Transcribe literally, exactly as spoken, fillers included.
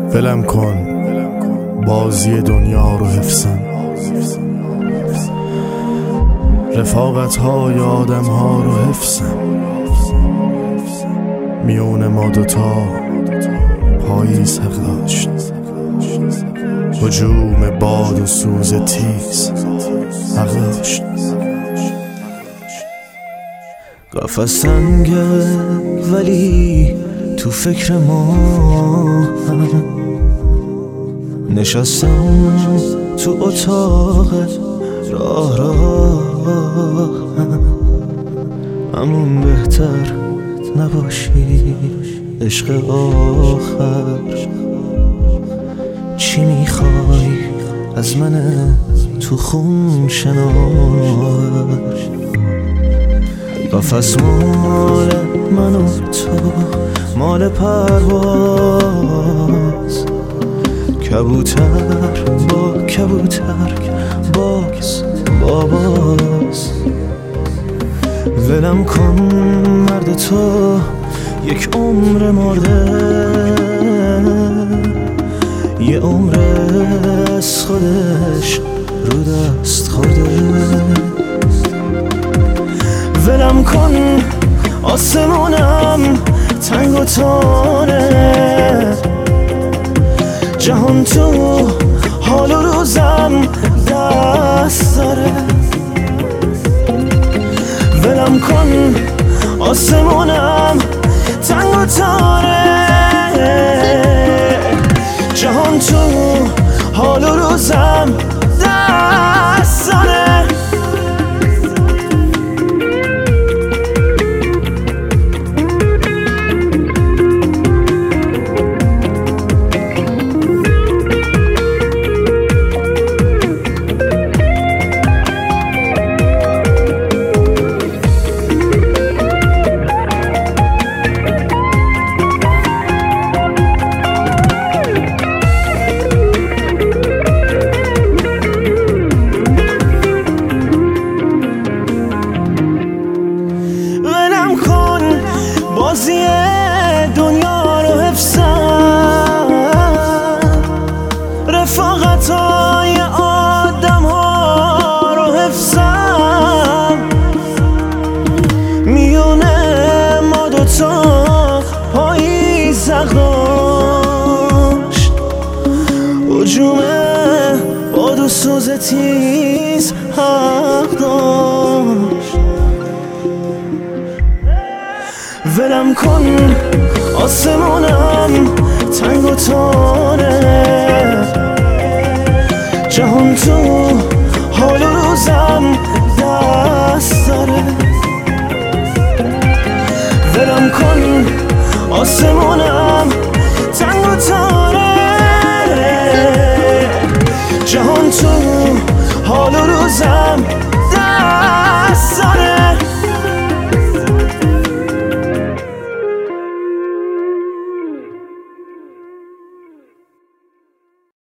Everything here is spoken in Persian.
ولم کن بازی دنیا رو حفظم، رفاقت های آدم ها رو حفظم، میون ما دوتا پاییز حق داشت، هجوم باد و سوز تیز حق داشت. قفس سنگه ولی تو فکر ما نشستم، تو اتاق راه راه همون بهتر نباشی عشق آخر. چی میخوای از من تو خون شنار؟ قفس مال من و تو مال پرواز، کبوتر با کبوتر باز با باز. ولم کن مرد تو یک عمر مرده، یه عمر از خودش رو دست خورده. ولم کن آسمونم تنگ و تانه، جهان تو حال و روزم دست داره. ولم کن آسمونم تنگ و تانه، جهان تو حال و روزم دست داره. بازی دنیا رو حفظم، رفاقت های آدم ها رو حفظم، میونه ما دوتا پاییز حق داشت، هجوم باد و سوز تیز حق داشت. ولم کن آسمونم تنگ و تانه، جهان تو حال و روزم دست داره. ولم کن آسمونم تنگ و تانه، جهان تو حال و روزم